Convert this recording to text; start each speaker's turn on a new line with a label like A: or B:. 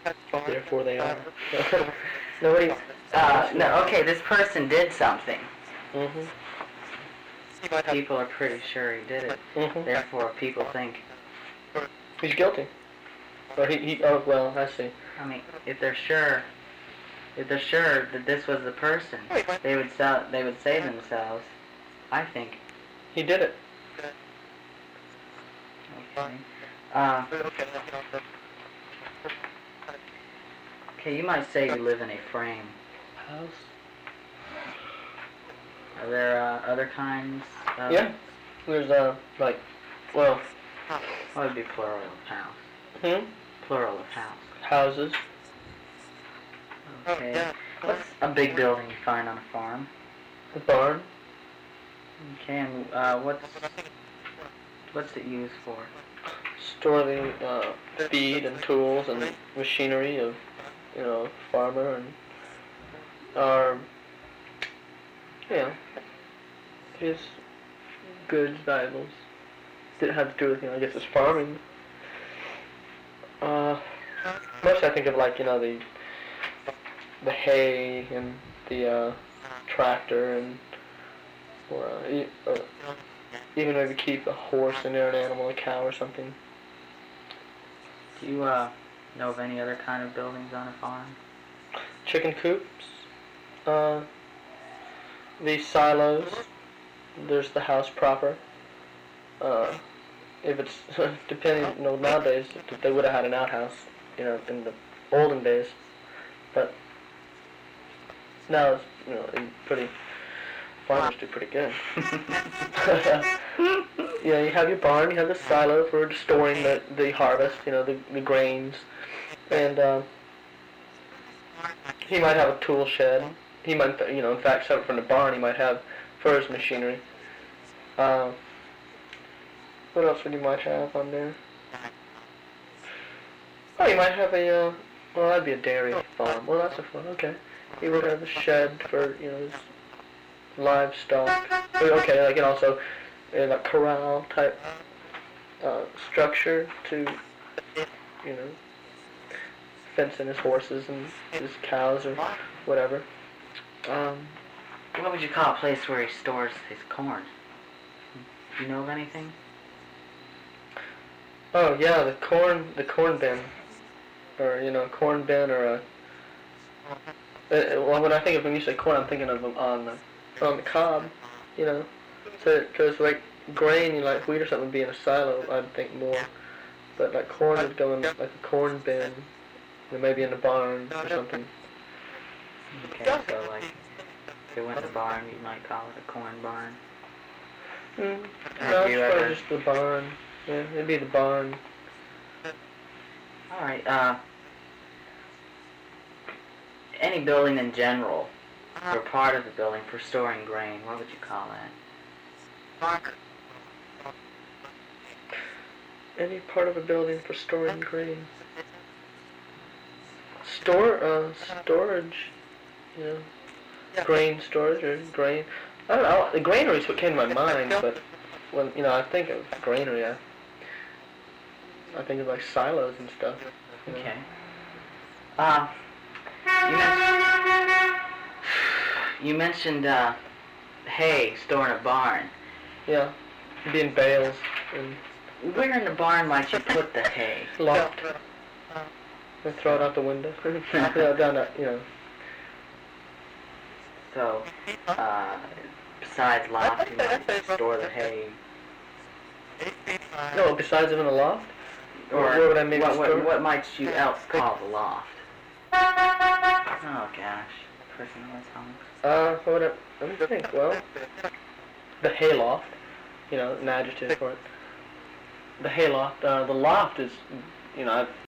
A: Therefore they are. Nobody.
B: No, okay, this person did something.
A: Mhm.
B: People are pretty sure he did it.
A: Mhm.
B: Therefore, people think.
A: He's guilty. Or he. Oh well, I see.
B: I mean, if they're sure that this was the person, they would say to themselves, I think
A: He did it.
B: okay. Okay, you might say you live in a frame.
A: House.
B: Are there other kinds of...
A: Yeah. There's like, well.
B: What would be plural of house?
A: Hmm.
B: Plural of house.
A: Houses.
B: Okay. What's a big building you find on a farm?
A: A barn.
B: Okay, and what's it used for?
A: Storing feed and tools and machinery of, farmer and our, his goods, valuables. Didn't have to do with, I guess it's farming. Mostly I think of like, the hay and the tractor and or even maybe keep a horse in there, an animal, a cow or something.
B: Do you know of any other kind of buildings on a farm?
A: Chicken coops, these silos. There's the house proper. If it's depending, nowadays they would have had an outhouse, in the olden days, but now it's farmers do pretty good. Yeah, you have your barn, you have the silo for storing the harvest, the grains, and he might have a tool shed. He might, in fact, separate from the barn, he might have for his machinery. What else would you might have on there? Oh, you might have well, that'd be a dairy farm. Well, that's a fun, okay. He would have a shed for, his livestock. Okay, like, and also a corral type structure to, fence in his horses and his cows or whatever.
B: What would you call a place where he stores his corn? Do you know of anything?
A: Oh yeah, the corn bin, or corn bin or a. Well, when you say corn, I'm thinking of on the cob, So, because like grain, like wheat or something would be in a silo, I'd think more. But like corn would go in like a corn bin, maybe in a barn or something.
B: Okay, so like if it went in a barn, you might call it a corn barn.
A: No, it's probably just the barn. Yeah, it'd be the barn.
B: Alright, any building in general, or part of the building for storing grain, what would you call that?
A: Any part of a building for storing grain. Storage, grain storage or grain. I don't know, the granary is what came to my mind, but when, I think of granary, I think of like silos and stuff.
B: Okay. You mentioned hay stored in a barn.
A: Yeah, it'd be in bales. And
B: where in the barn might you put the hay?
A: Loft. And throw it out the window. Down that,
B: So, besides loft, you might store the hay.
A: No, besides even a loft?
B: Or
A: where would I maybe store it?
B: What might you else call the loft? Oh gosh, person always hung.
A: Let me think. Well, the hay loft. An adjective for it. The hay loft. The loft is,